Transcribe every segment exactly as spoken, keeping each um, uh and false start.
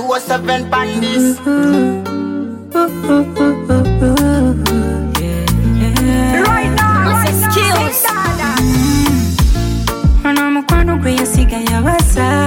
four seven pandis. Right now, it's skills. Ana mukwano gwe yasiga yabasa.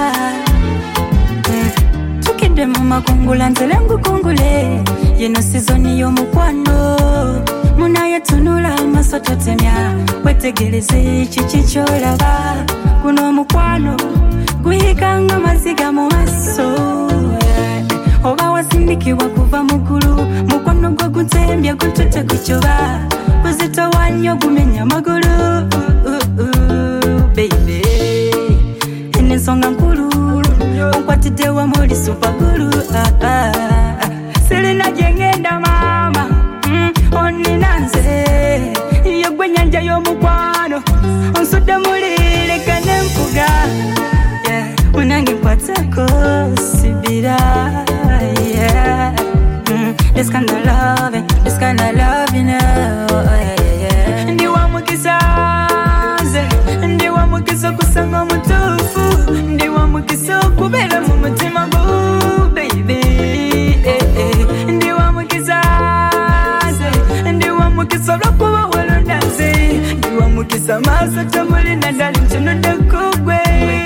Tukide mama kungula nzelengu kungule. Yeno sizoni yo mukwano. Munaye tunula amasoto temya. Wetegereze chichicho laba. Kuno mukwano guhiganga maziga mu maso. Oba wasindikiwa kuva mukuru. Mukwano gwo gutembya gutute kuchoba. Kuzito wanyo gumenya maguru. Baby, inesonga nkulu. Unkwatide wa muri super guru. Ah, ah, ah. Selena jengenda mama. Mm, oni nanze. Iyo gwenyanja yo mukwano. Onsuda mulile kane mpuga. Yeah, unangi kwatako sibira. Yeah, mm, this kind of love, this kind of love, you know. Yeah, yeah. Ndi wa mukisaze, ndi wa mukisa kusanga mutufu, ndi wa mukisa kubera mu mutima go, baby. Eh, eh. Ndi wa mukisaze, ndi wa mukisa lokuba walondaze, ndi wa mukisa maso tamuli na dali mchino dakugwe.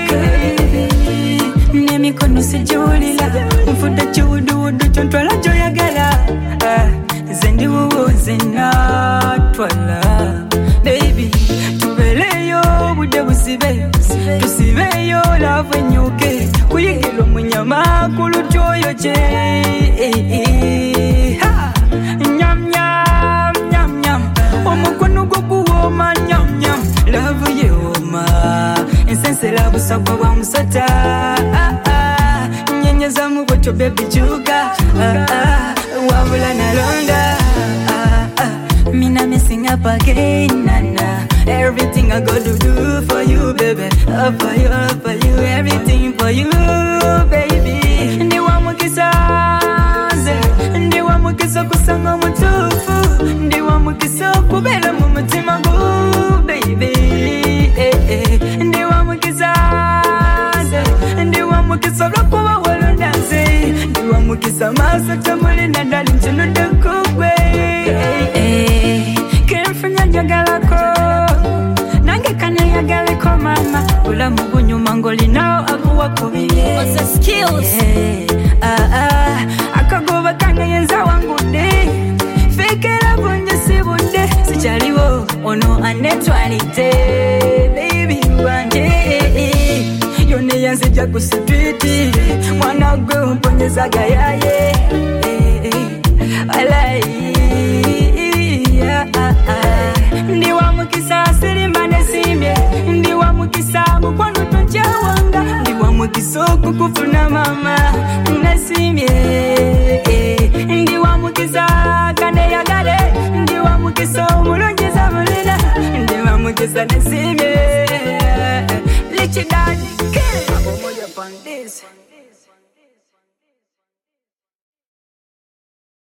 Nemi kono sijulila, mfuda chudu udu chontwala joyagala. Zendi uwo zinatwala. Baby, tubeleyo bude busibe, tusibeyo lave nyuke, kuyigilo munyama kuluchoyo che. Nyam nyam nyam nyam, omukono gokuwoma nyam nyam, love yoma, insense love sakwa wa musata. Nyenyeza mugocho baby juga, wabula na longa. Mina missing up again, nana. Everything I gotta do for you, baby. Up for you, up for you, everything for you, baby. Ndi wa mukisaze, ndi wa mukisa kusanga mutufu, ndi wa mukisa kubera mu mutima go, baby. Eh, eh. Ndi wa mukisaze, ndi wa mukisa lokuba walondaze, ndi wa mukisa maso tamuli na dali mchino dakugwe. Kemfanya jagalako nange kane yagaleko mama ula mugunyu mangoli nao akuwa kubiye. What's the skills? Yeah. Ah ah akagoba kange yenza wangu de fekera bunye sibude sichaliwo ono anetwalite baby wanje yone yanze jagu street mwana gwe umponyeza gayaye alai. Ndi wa mukisa sirimane simye, ndi wa mukisa mukwano tonjawanga, ndi wa mukisa kukufuna mama nasimye. Ndi wa mukisa kane yagale, ndi wa mukisa mulonjeza mulina, ndi wa mukisa nasimye. Lichi daddy, kill. Abo moja pandis.